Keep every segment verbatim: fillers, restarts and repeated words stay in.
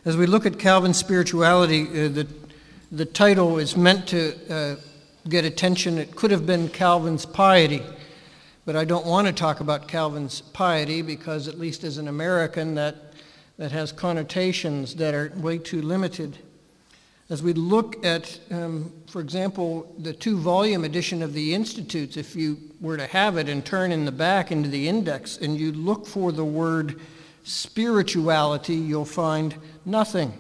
As we look at Calvin's spirituality, uh, the, the title is meant to uh, get attention. It could have been Calvin's piety, but I don't want to talk about Calvin's piety because, at least as an American, that, that has connotations that are way too limited. As we look at, um, for example, the two-volume edition of the Institutes, if you were to have it and turn in the back into the index and you look for the word spirituality, you'll find nothing.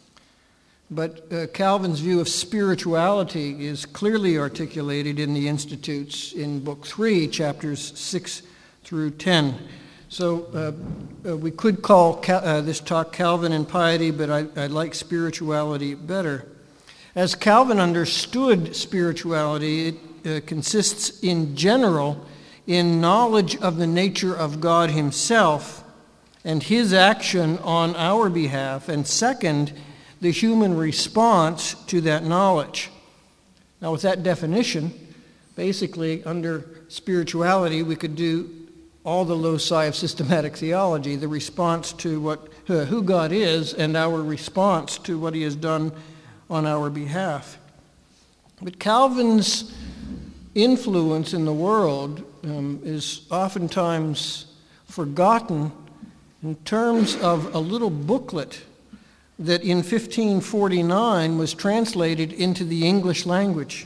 But uh, Calvin's view of spirituality is clearly articulated in the Institutes in Book three, chapters six through ten. So uh, uh, we could call Cal- uh, this talk Calvin and piety, but I, I like spirituality better. As Calvin understood spirituality, it uh, consists in general in knowledge of the nature of God himself and his action on our behalf, and second, the human response to that knowledge. Now, with that definition, basically under spirituality, we could do all the loci of systematic theology, the response to what uh, who God is and our response to what he has done on our behalf. But Calvin's influence in the world um, is oftentimes forgotten in terms of a little booklet that in fifteen forty-nine was translated into the English language.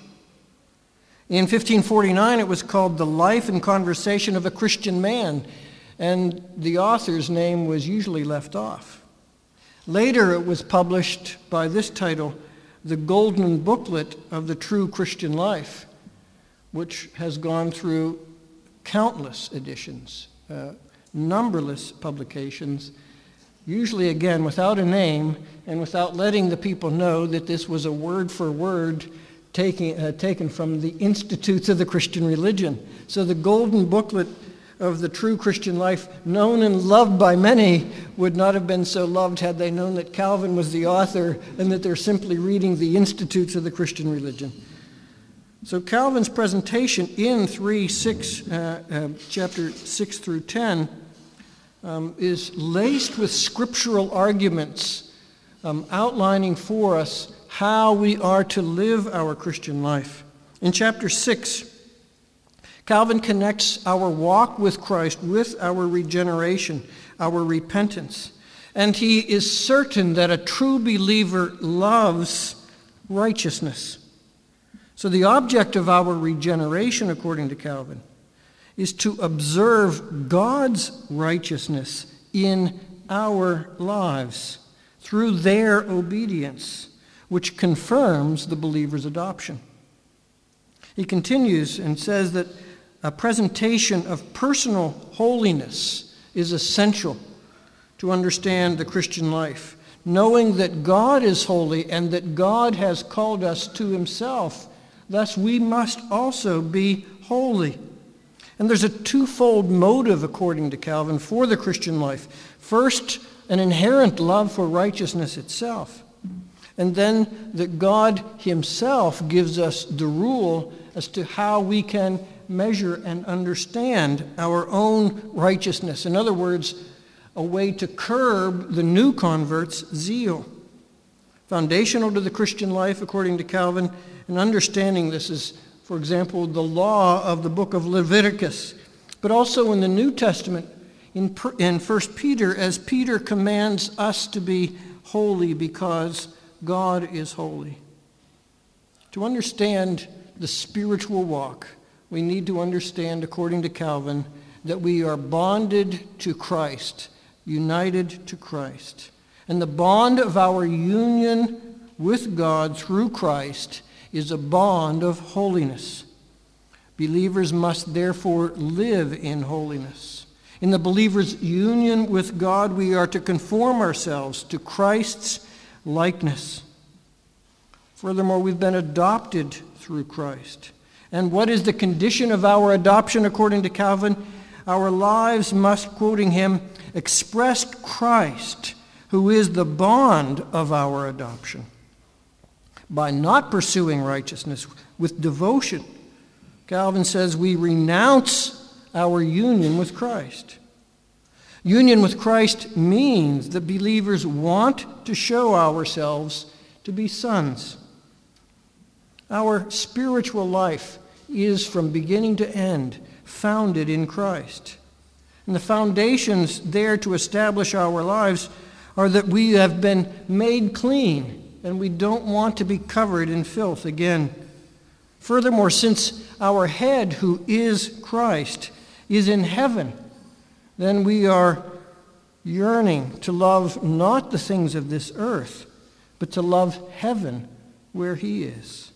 In fifteen forty-nine, it was called The Life and Conversation of a Christian Man, and the author's name was usually left off. Later, it was published by this title, The Golden Booklet of the True Christian Life, which has gone through countless editions, uh, numberless publications, usually, again, without a name and without letting the people know that this was a word-for-word taking, uh, taken from the Institutes of the Christian Religion. So the Golden Booklet of the True Christian Life, known and loved by many, would not have been so loved had they known that Calvin was the author and that they're simply reading the Institutes of the Christian Religion. So Calvin's presentation in three, six, uh, uh, chapter six through ten, Um, is laced with scriptural arguments um, outlining for us how we are to live our Christian life. In chapter six, Calvin connects our walk with Christ with our regeneration, our repentance. And he is certain that a true believer loves righteousness. So the object of our regeneration, according to Calvin, is to observe God's righteousness in our lives through their obedience, which confirms the believer's adoption. He continues and says that a presentation of personal holiness is essential to understand the Christian life, knowing that God is holy and that God has called us to himself. Thus, we must also be holy. And there's a twofold motive, according to Calvin, for the Christian life. First, an inherent love for righteousness itself. And then that God himself gives us the rule as to how we can measure and understand our own righteousness. In other words, a way to curb the new convert's zeal. Foundational to the Christian life, according to Calvin, and understanding this is, for example, the law of the book of Leviticus, but also in the New Testament, in, in First Peter, as Peter commands us to be holy because God is holy. To understand the spiritual walk, we need to understand, according to Calvin, that we are bonded to Christ, united to Christ. And the bond of our union with God through Christ is a bond of holiness. Believers must therefore live in holiness. In the believer's union with God, we are to conform ourselves to Christ's likeness. Furthermore, we've been adopted through Christ. And what is the condition of our adoption, according to Calvin? Our lives must, quoting him, express Christ, who is the bond of our adoption. By not pursuing righteousness with devotion, Calvin says we renounce our union with Christ. Union with Christ means that believers want to show ourselves to be sons. Our spiritual life is from beginning to end founded in Christ. And the foundations there to establish our lives are that we have been made clean and we don't want to be covered in filth again. Furthermore, since our head, who is Christ, is in heaven, then we are yearning to love not the things of this earth, but to love heaven where he is.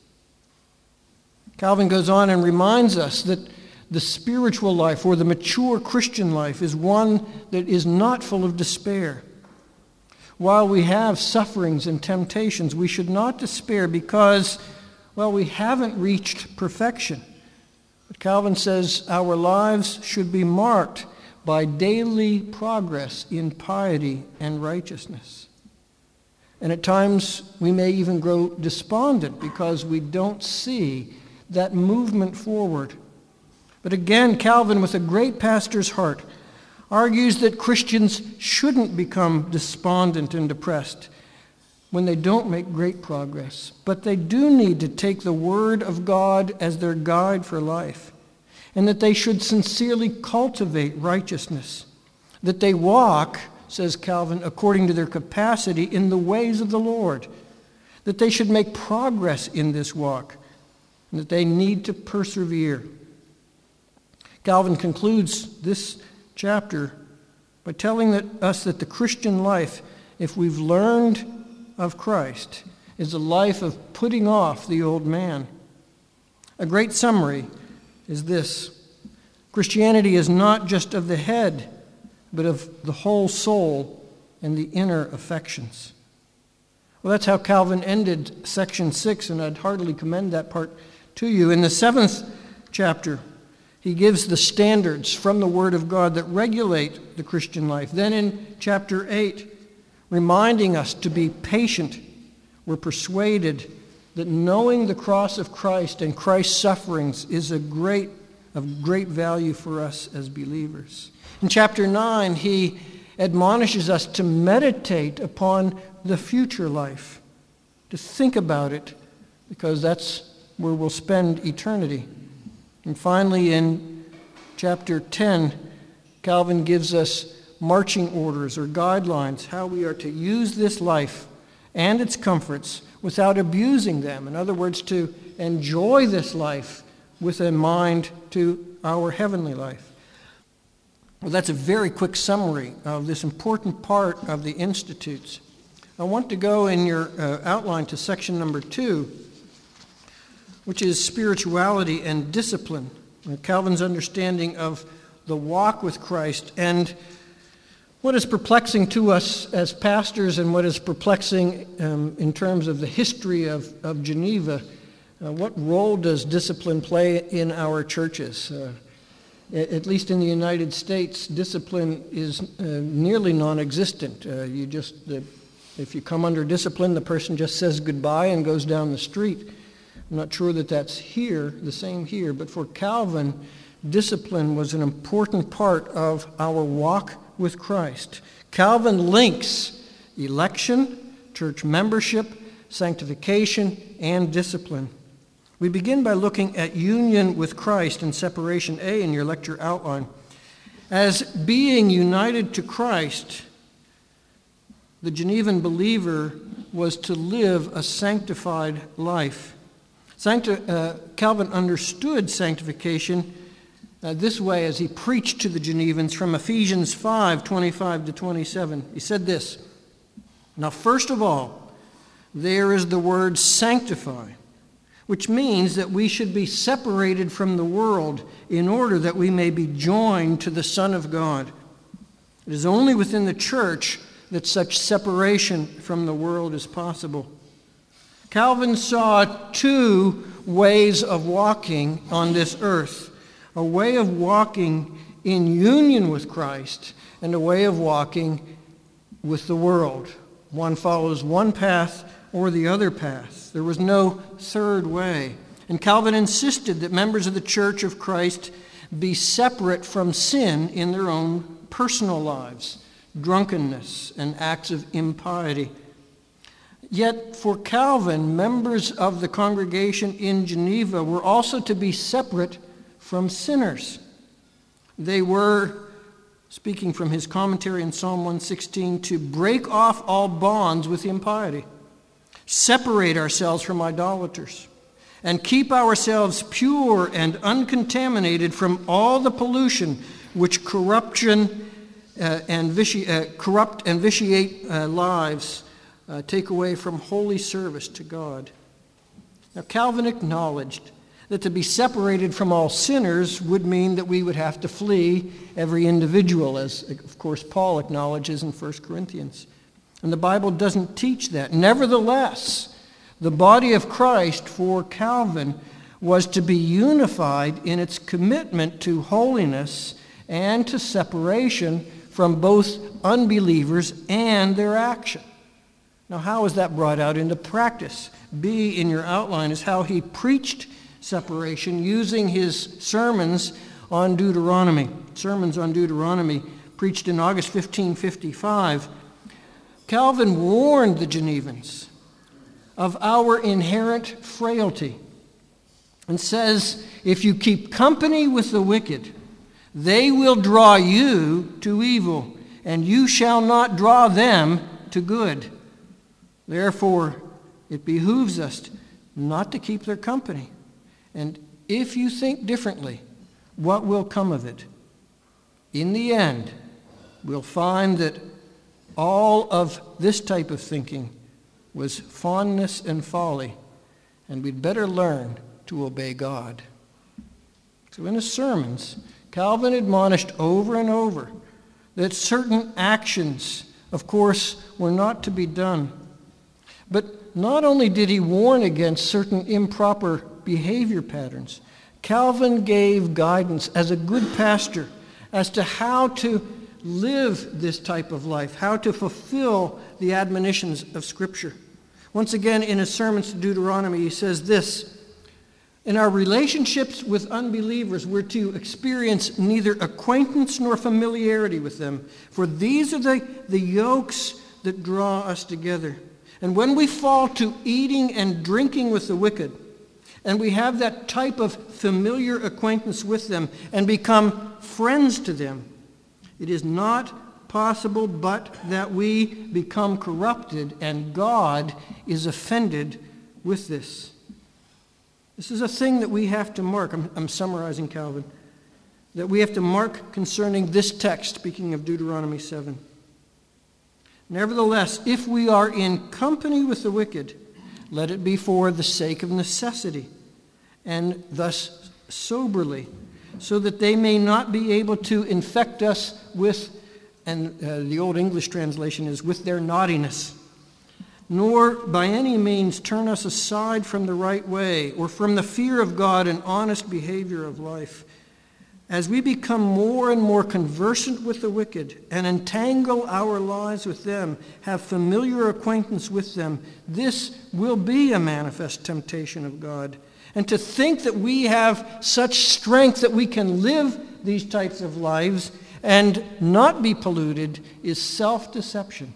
Calvin goes on and reminds us that the spiritual life, or the mature Christian life, is one that is not full of despair. While we have sufferings and temptations, we should not despair because, well, we haven't reached perfection. But Calvin says our lives should be marked by daily progress in piety and righteousness. And at times we may even grow despondent because we don't see that movement forward. But again, Calvin, with a great pastor's heart, argues that Christians shouldn't become despondent and depressed when they don't make great progress, but they do need to take the Word of God as their guide for life, and that they should sincerely cultivate righteousness, that they walk, says Calvin, according to their capacity in the ways of the Lord, that they should make progress in this walk, and that they need to persevere. Calvin concludes this chapter by telling that, us that the Christian life, if we've learned of Christ, is a life of putting off the old man. A great summary is this: Christianity is not just of the head, but of the whole soul and the inner affections. Well, that's how Calvin ended section six, and I'd heartily commend that part to you. In the seventh chapter, he gives the standards from the Word of God that regulate the Christian life. Then in chapter eight, reminding us to be patient, we're persuaded that knowing the cross of Christ and Christ's sufferings is a great, of great value for us as believers. In chapter nine, he admonishes us to meditate upon the future life, to think about it, because that's where we'll spend eternity. And finally, in chapter ten, Calvin gives us marching orders or guidelines, how we are to use this life and its comforts without abusing them. In other words, to enjoy this life with a mind to our heavenly life. Well, that's a very quick summary of this important part of the Institutes. I want to go in your uh, outline to section number two, which is spirituality and discipline, Calvin's understanding of the walk with Christ. And what is perplexing to us as pastors, and what is perplexing um, in terms of the history of, of Geneva, uh, what role does discipline play in our churches? Uh, at least in the United States, discipline is uh, nearly non-existent. Uh, you just, uh, if you come under discipline, the person just says goodbye and goes down the street. I'm not sure that that's here, the same here, but for Calvin, discipline was an important part of our walk with Christ. Calvin links election, church membership, sanctification, and discipline. We begin by looking at union with Christ in separation A in your lecture outline. As being united to Christ, the Genevan believer was to live a sanctified life. Sancti- uh, Calvin understood sanctification uh, this way as he preached to the Genevans from Ephesians five, twenty-five to twenty-seven. He said this: "Now first of all, there is the word sanctify, which means that we should be separated from the world in order that we may be joined to the Son of God. It is only within the church that such separation from the world is possible." Calvin saw two ways of walking on this earth: a way of walking in union with Christ and a way of walking with the world. One follows one path or the other path. There was no third way. And Calvin insisted that members of the Church of Christ be separate from sin in their own personal lives, drunkenness, and acts of impiety. Yet for Calvin, members of the congregation in Geneva were also to be separate from sinners. They were, speaking from his commentary in Psalm one sixteen, to break off all bonds with impiety, separate ourselves from idolaters, and keep ourselves pure and uncontaminated from all the pollution which corruption uh, and viti- uh, corrupt and vitiate uh, lives uh, take away from holy service to God. Now, Calvin acknowledged that to be separated from all sinners would mean that we would have to flee every individual, as, of course, Paul acknowledges in First Corinthians. And the Bible doesn't teach that. Nevertheless, the body of Christ for Calvin was to be unified in its commitment to holiness and to separation from both unbelievers and their action. Now, how is that brought out into practice? B in your outline is how he preached separation using his sermons on Deuteronomy. Sermons on Deuteronomy preached in August fifteen fifty-five. Calvin warned the Genevans of our inherent frailty and says, if you keep company with the wicked, they will draw you to evil, and you shall not draw them to good. Therefore, it behooves us not to keep their company. And if you think differently, what will come of it? In the end, we'll find that all of this type of thinking was fondness and folly, and we'd better learn to obey God. So in his sermons, Calvin admonished over and over that certain actions, of course, were not to be done. But not only did he warn against certain improper behavior patterns, Calvin gave guidance as a good pastor as to how to live this type of life, how to fulfill the admonitions of Scripture. Once again, in his sermons to Deuteronomy, he says this: in our relationships with unbelievers, we're to experience neither acquaintance nor familiarity with them, for these are the, the yokes that draw us together. And when we fall to eating and drinking with the wicked, and we have that type of familiar acquaintance with them and become friends to them, it is not possible but that we become corrupted, and God is offended with this. This is a thing that we have to mark. I'm, I'm summarizing Calvin. That we have to mark concerning this text, speaking of Deuteronomy seven. Nevertheless, if we are in company with the wicked, let it be for the sake of necessity, and thus soberly, so that they may not be able to infect us with, and uh, the Old English translation is, with their naughtiness, nor by any means turn us aside from the right way, or from the fear of God and honest behavior of life. As we become more and more conversant with the wicked and entangle our lives with them, have familiar acquaintance with them, this will be a manifest temptation of God. And to think that we have such strength that we can live these types of lives and not be polluted is self-deception.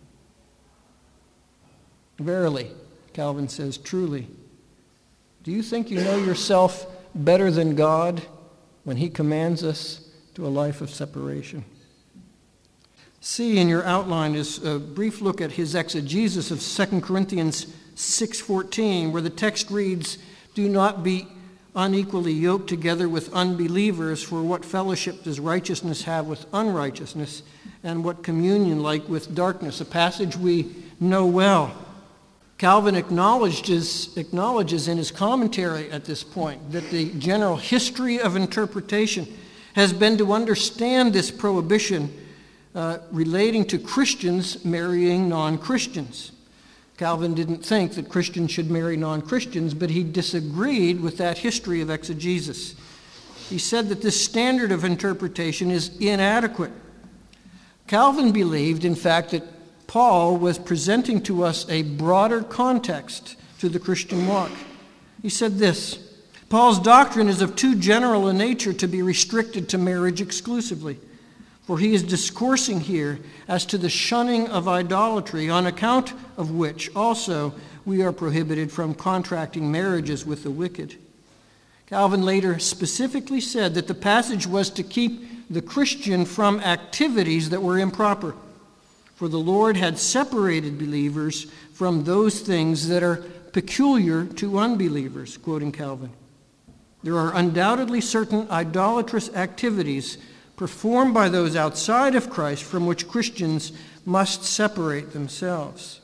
Verily, Calvin says, truly, do you think you know yourself better than God when he commands us to a life of separation? See in your outline is a brief look at his exegesis of Second Corinthians six fourteen, where the text reads, do not be unequally yoked together with unbelievers, for what fellowship does righteousness have with unrighteousness, and what communion like with darkness? A passage we know well. Calvin acknowledges, acknowledges in his commentary at this point that the general history of interpretation has been to understand this prohibition uh, relating to Christians marrying non-Christians. Calvin didn't think that Christians should marry non-Christians, but he disagreed with that history of exegesis. He said that this standard of interpretation is inadequate. Calvin believed, in fact, that Paul was presenting to us a broader context to the Christian walk. He said this: Paul's doctrine is of too general a nature to be restricted to marriage exclusively, for he is discoursing here as to the shunning of idolatry, on account of which also we are prohibited from contracting marriages with the wicked. Calvin later specifically said that the passage was to keep the Christian from activities that were improper, for the Lord had separated believers from those things that are peculiar to unbelievers, quoting Calvin. There are undoubtedly certain idolatrous activities performed by those outside of Christ from which Christians must separate themselves.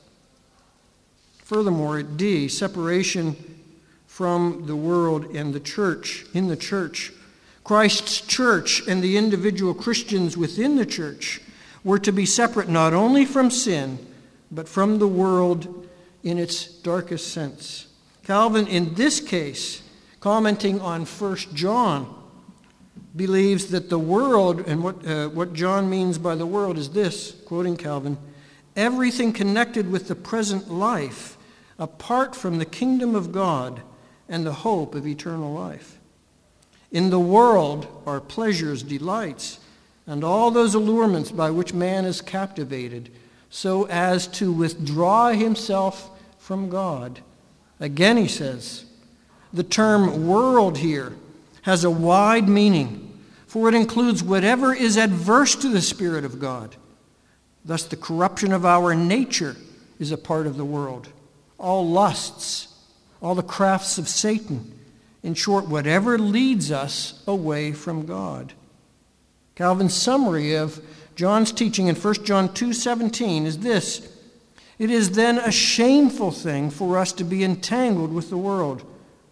Furthermore, at D, separation from the world and the church, in the church. Christ's church and the individual Christians within the church were to be separate not only from sin, but from the world in its darkest sense. Calvin, in this case, commenting on First John, believes that the world, and what, uh, what John means by the world is this, quoting Calvin, everything connected with the present life apart from the kingdom of God and the hope of eternal life. In the world are pleasures, delights, and all those allurements by which man is captivated, so as to withdraw himself from God. Again, he says, the term world here has a wide meaning, for it includes whatever is adverse to the Spirit of God. Thus, the corruption of our nature is a part of the world. All lusts, all the crafts of Satan, in short, whatever leads us away from God. Calvin's summary of John's teaching in First John two seventeen is this: it is then a shameful thing for us to be entangled with the world,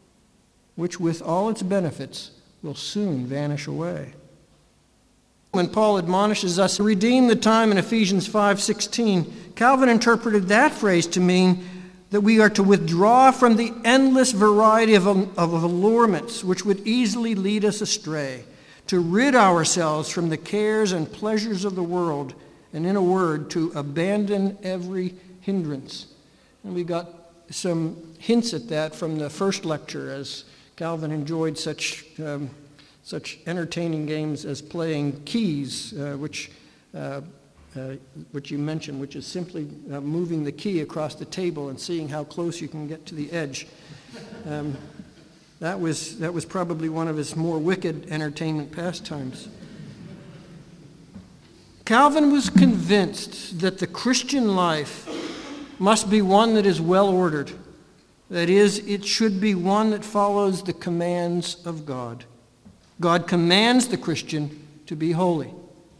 which with all its benefits will soon vanish away. When Paul admonishes us to redeem the time in Ephesians five sixteen, Calvin interpreted that phrase to mean that we are to withdraw from the endless variety of, of allurements which would easily lead us astray, to rid ourselves from the cares and pleasures of the world, and in a word, to abandon every hindrance. And we got some hints at that from the first lecture, as Calvin enjoyed such um, such entertaining games as playing keys, uh, which uh, uh, which you mentioned, which is simply uh, moving the key across the table and seeing how close you can get to the edge. Um, that was that was probably one of his more wicked entertainment pastimes. Calvin was convinced that the Christian life must be one that is well ordered. That is, it should be one that follows the commands of God. God commands the Christian to be holy.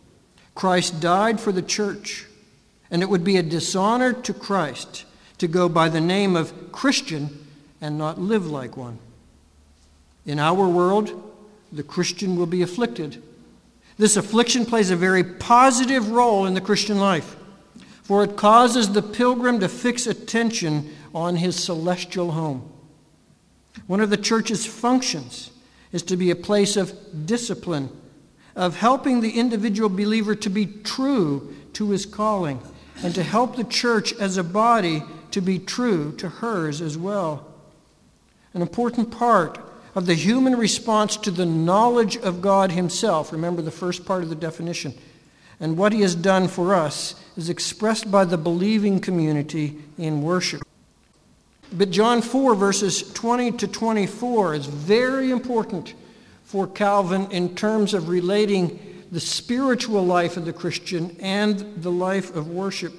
Christ died for the church, and it would be a dishonor to Christ to go by the name of Christian and not live like one. In our world, the Christian will be afflicted. This affliction plays a very positive role in the Christian life, for it causes the pilgrim to fix attention on his celestial home. One of the church's functions is to be a place of discipline, of helping the individual believer to be true to his calling, and to help the church as a body to be true to hers as well. An important part of the human response to the knowledge of God himself, remember the first part of the definition, and what he has done for us, is expressed by the believing community in worship. But John four, verses twenty to twenty-four is very important for Calvin in terms of relating the spiritual life of the Christian and the life of worship.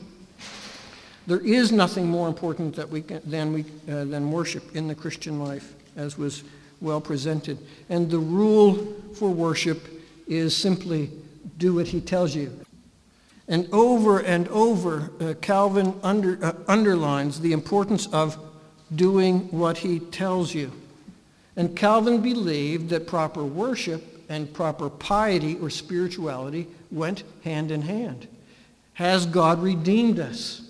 There is nothing more important that we can, than, we, uh, than worship in the Christian life, as was well presented. And the rule for worship is simply do what he tells you. And over and over, uh, Calvin under, uh, underlines the importance of doing what he tells you. And Calvin believed that proper worship and proper piety or spirituality went hand in hand. Has God redeemed us?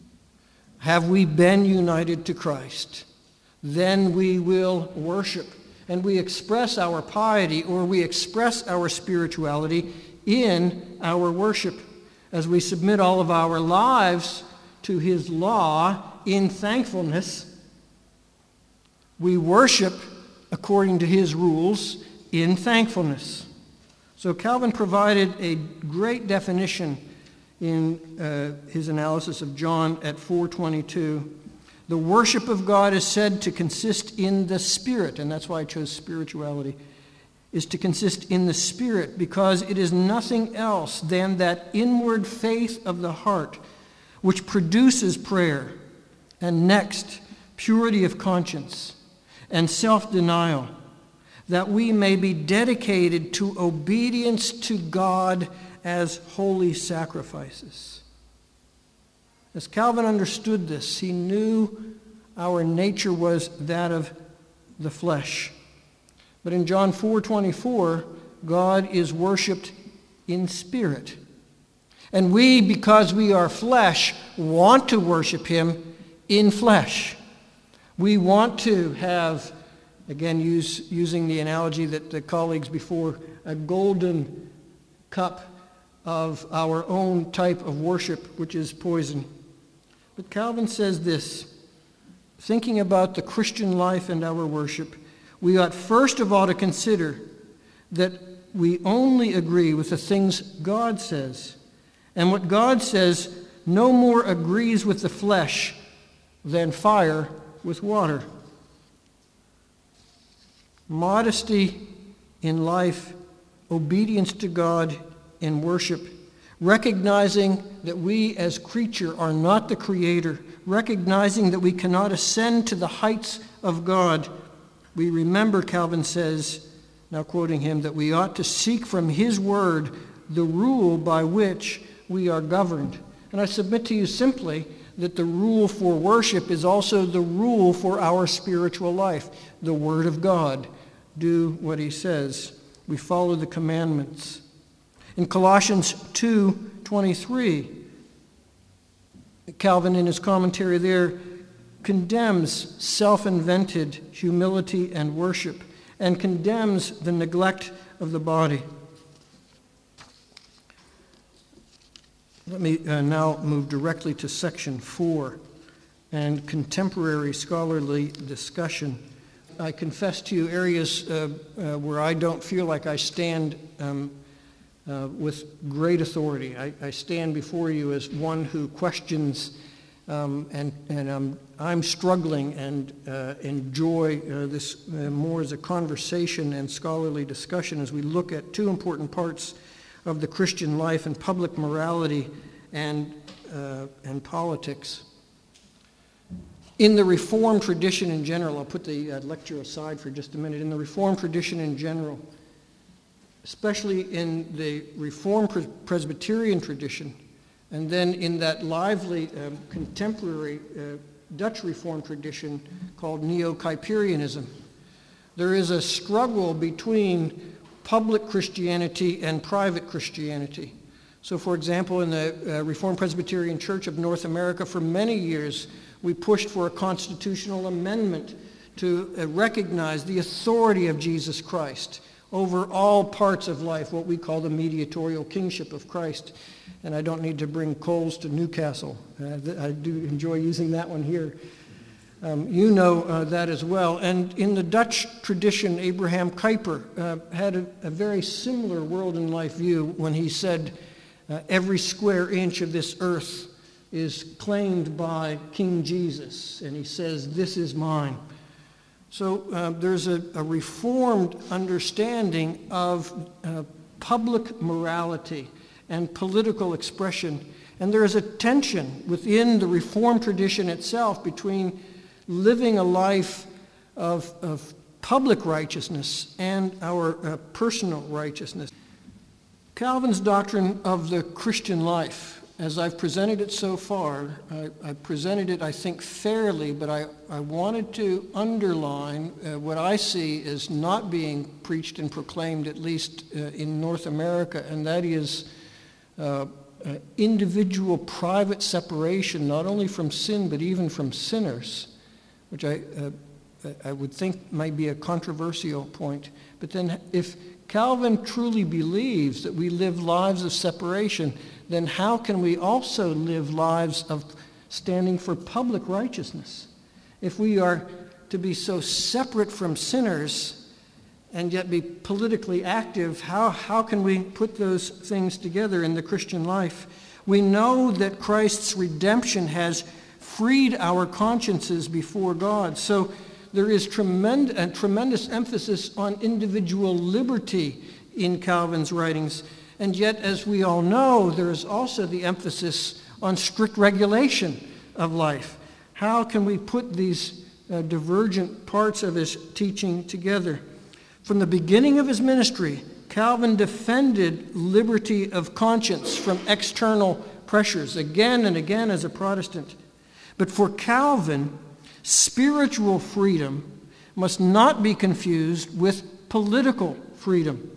Have we been united to Christ? Then we will worship. And we express our piety or we express our spirituality in our worship as we submit all of our lives to his law in thankfulness. We worship according to his rules in thankfulness. So Calvin provided a great definition in uh, his analysis of John at four twenty-two. The worship of God is said to consist in the Spirit, and that's why I chose spirituality, is to consist in the Spirit, because it is nothing else than that inward faith of the heart which produces prayer, and next, purity of conscience and self-denial, that we may be dedicated to obedience to God as holy sacrifices. As Calvin understood this, he knew our nature was that of the flesh. But in John four twenty-four, God is worshipped in spirit. And we, because we are flesh, want to worship him in flesh. We want to have, again, use, using the analogy that the colleagues before, a golden cup of our own type of worship, which is poison. But Calvin says this, thinking about the Christian life and our worship, we ought first of all to consider that we only agree with the things God says. And what God says no more agrees with the flesh than fire with water. Modesty in life, obedience to God in worship, recognizing that we as creature are not the creator, recognizing that we cannot ascend to the heights of God. We remember, Calvin says, now quoting him, that we ought to seek from his word the rule by which we are governed. And I submit to you simply that the rule for worship is also the rule for our spiritual life. The word of God. Do what he says. We follow the commandments. In Colossians two twenty-three, Calvin in his commentary there condemns self-invented humility and worship and condemns the neglect of the body. Let me uh, now move directly to section four and contemporary scholarly discussion. I confess to you areas uh, uh, where I don't feel like I stand um, uh, with great authority. I, I stand before you as one who questions um, and, and um, I'm struggling and uh, enjoy uh, this uh, more as a conversation and scholarly discussion as we look at two important parts of the Christian life and public morality and, uh, and politics. In the Reformed tradition in general, I'll put the uh, lecture aside for just a minute, in the Reformed tradition in general, especially in the Reformed Pres- Presbyterian tradition, and then in that lively um, contemporary uh, Dutch Reformed tradition called Neo-Kuyperianism, there is a struggle between public Christianity and private Christianity. So, for example, in the uh, Reformed Presbyterian Church of North America, for many years, we pushed for a constitutional amendment to uh, recognize the authority of Jesus Christ over all parts of life, what we call the mediatorial kingship of Christ. And I don't need to bring coals to Newcastle. Uh, th- I do enjoy using that one here. Um, you know uh, that as well. And in the Dutch tradition, Abraham Kuyper uh, had a, a very similar world and life view when he said, uh, every square inch of this earth is claimed by King Jesus. And he says, this is mine. So uh, there's a, a reformed understanding of uh, public morality and political expression. And there is a tension within the Reformed tradition itself between living a life of, of public righteousness and our uh, personal righteousness. Calvin's doctrine of the Christian life, as I've presented it so far, I, I presented it, I think, fairly, but I, I wanted to underline uh, what I see as not being preached and proclaimed, at least uh, in North America, and that is uh, uh, individual private separation, not only from sin, but even from sinners, which I, uh, I would think might be a controversial point. But then if Calvin truly believes that we live lives of separation, then how can we also live lives of standing for public righteousness? If we are to be so separate from sinners and yet be politically active, how, how can we put those things together in the Christian life? We know that Christ's redemption has freed our consciences before God. So there is tremendous, a tremendous emphasis on individual liberty in Calvin's writings. And yet, as we all know, there is also the emphasis on strict regulation of life. How can we put these uh, divergent parts of his teaching together? From the beginning of his ministry, Calvin defended liberty of conscience from external pressures again and again as a Protestant. But for Calvin, spiritual freedom must not be confused with political freedom.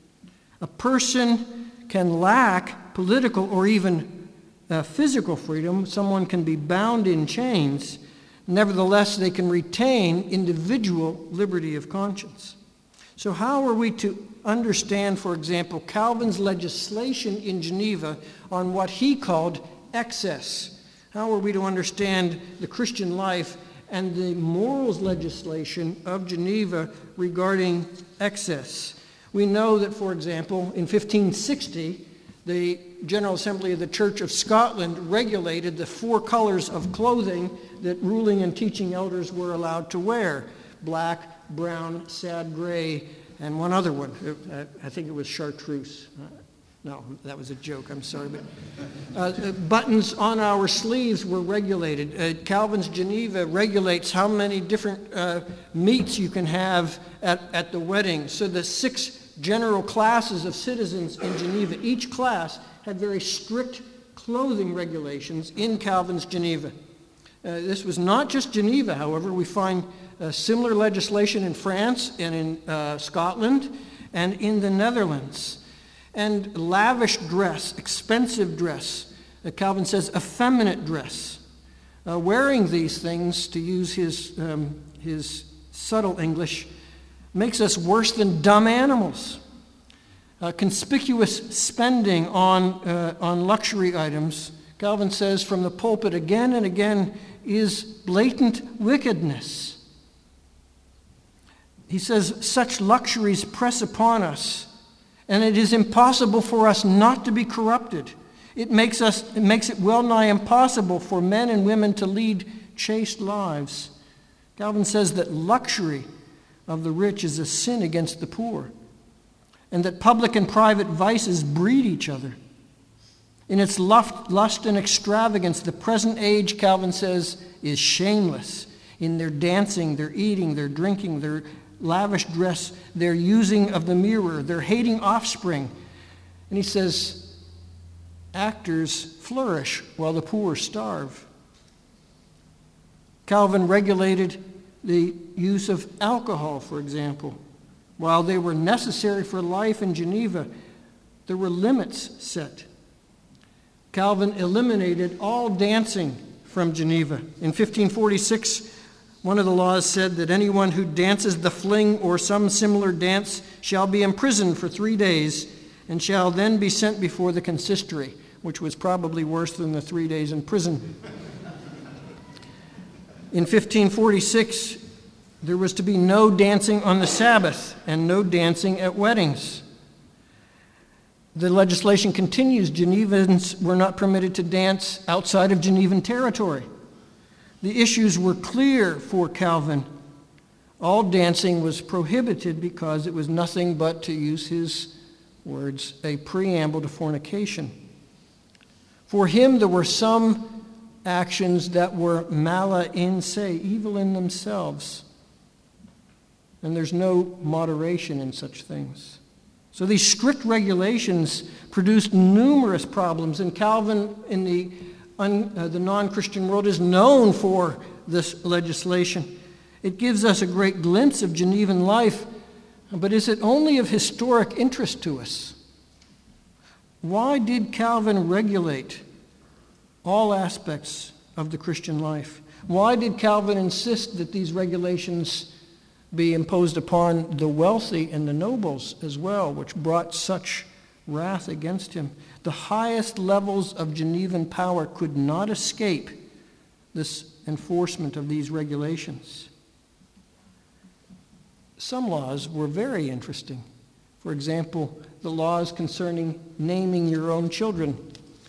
A person can lack political or even uh, physical freedom. Someone can be bound in chains. Nevertheless, they can retain individual liberty of conscience. So how are we to understand, for example, Calvin's legislation in Geneva on what he called excess? How are we to understand the Christian life and the morals legislation of Geneva regarding excess? We know that, for example, in fifteen sixty, the General Assembly of the Church of Scotland regulated the four colors of clothing that ruling and teaching elders were allowed to wear: black, brown, sad gray, and one other one. I think it was chartreuse. No, that was a joke, I'm sorry. But uh, buttons on our sleeves were regulated. Uh, Calvin's Geneva regulates how many different uh, meats you can have at, at the wedding. So the six general classes of citizens in Geneva, each class had very strict clothing regulations in Calvin's Geneva. Uh, this was not just Geneva, however. We find uh, similar legislation in France and in uh, Scotland and in the Netherlands. And lavish dress, expensive dress, uh, Calvin says effeminate dress. Uh, wearing these things, to use his, um, his subtle English, makes us worse than dumb animals. Uh, conspicuous spending on, uh, on luxury items, Calvin says from the pulpit again and again, is blatant wickedness. He says such luxuries press upon us, and it is impossible for us not to be corrupted. It makes us, it makes it well nigh impossible for men and women to lead chaste lives. Calvin says that luxury of the rich is a sin against the poor, and that public and private vices breed each other. In its lust, lust and extravagance, the present age, Calvin says, is shameless. In their dancing, their eating, their drinking, their lavish dress, their using of the mirror, their hating offspring. And he says, actors flourish while the poor starve. Calvin regulated the use of alcohol, for example. While they were necessary for life in Geneva, there were limits set. Calvin eliminated all dancing from Geneva. In fifteen forty-six, one of the laws said that anyone who dances the fling or some similar dance shall be imprisoned for three days and shall then be sent before the consistory, which was probably worse than the three days in prison. In fifteen forty-six, there was to be no dancing on the Sabbath and no dancing at weddings. The legislation continues. Genevans were not permitted to dance outside of Genevan territory. The issues were clear for Calvin. All dancing was prohibited because it was nothing but, to use his words, a preamble to fornication. For him, there were some actions that were mala in se, evil in themselves. And there's no moderation in such things. So these strict regulations produced numerous problems, and Calvin in the, un, uh, the non-Christian world is known for this legislation. It gives us a great glimpse of Genevan life, but is it only of historic interest to us? Why did Calvin regulate all aspects of the Christian life? Why did Calvin insist that these regulations be imposed upon the wealthy and the nobles as well, which brought such wrath against him? The highest levels of Genevan power could not escape this enforcement of these regulations. some laws were very interesting. For example, the laws concerning naming your own children.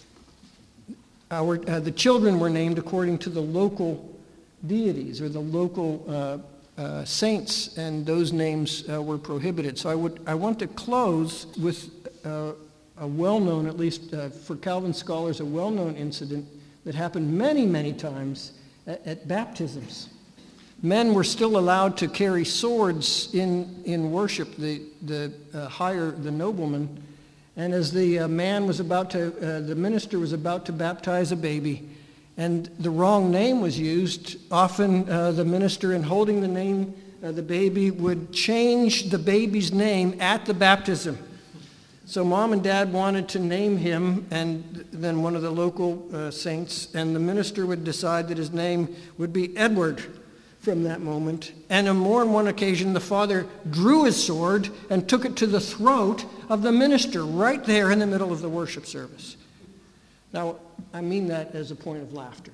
Our, uh, the children were named according to the local deities or the local uh, uh, saints, and those names uh, were prohibited. So I would I want to close with uh, a well-known, at least uh, for Calvin scholars, a well-known incident that happened many, many times at, at baptisms. Men were still allowed to carry swords in, in worship, the, the uh, higher, the nobleman. And as the uh, man was about to, uh, the minister was about to baptize a baby, and the wrong name was used, often uh, the minister, in holding the name, uh, the baby, would change the baby's name at the baptism. So mom and dad wanted to name him, and then one of the local uh, saints, and the minister would decide that his name would be Edward from that moment. And on more than one occasion, the father drew his sword and took it to the throat of the minister right there in the middle of the worship service. Now, I mean that as a point of laughter.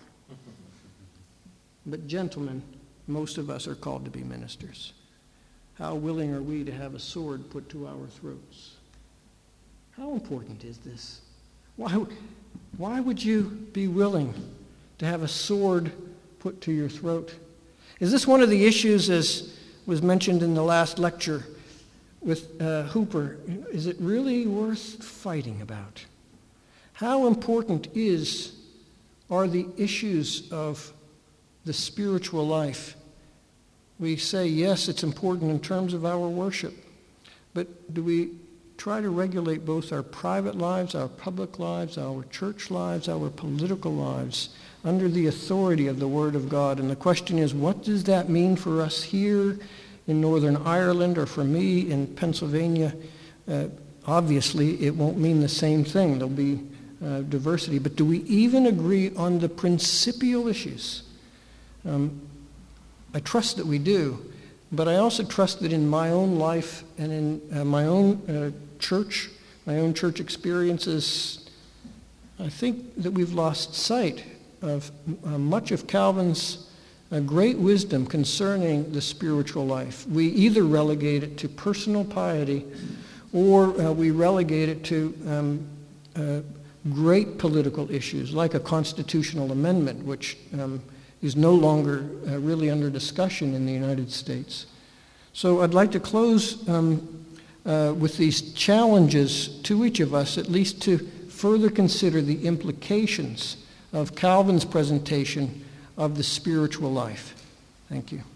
But gentlemen, most of us are called to be ministers. How willing are we to have a sword put to our throats? How important is this? Why, why would you be willing to have a sword put to your throat? Is this one of the issues, as was mentioned in the last lecture with uh, Hooper? Is it really worth fighting about? How important is, are the issues of the spiritual life? We say, yes, it's important in terms of our worship, but do we try to regulate both our private lives, our public lives, our church lives, our political lives, under the authority of the Word of God? And the question is, what does that mean for us here in Northern Ireland, or for me in Pennsylvania? Uh, obviously, it won't mean the same thing. There'll be uh, diversity. But do we even agree on the principal issues? Um, I trust that we do, but I also trust that in my own life and in uh, my own uh, church, my own church experiences, I think that we've lost sight of uh, much of Calvin's uh, great wisdom concerning the spiritual life. We either relegate it to personal piety, or uh, we relegate it to um, uh, great political issues, like a constitutional amendment, which um, is no longer uh, really under discussion in the United States. So I'd like to close um, uh, with these challenges to each of us, at least to further consider the implications of Calvin's presentation of the spiritual life. Thank you.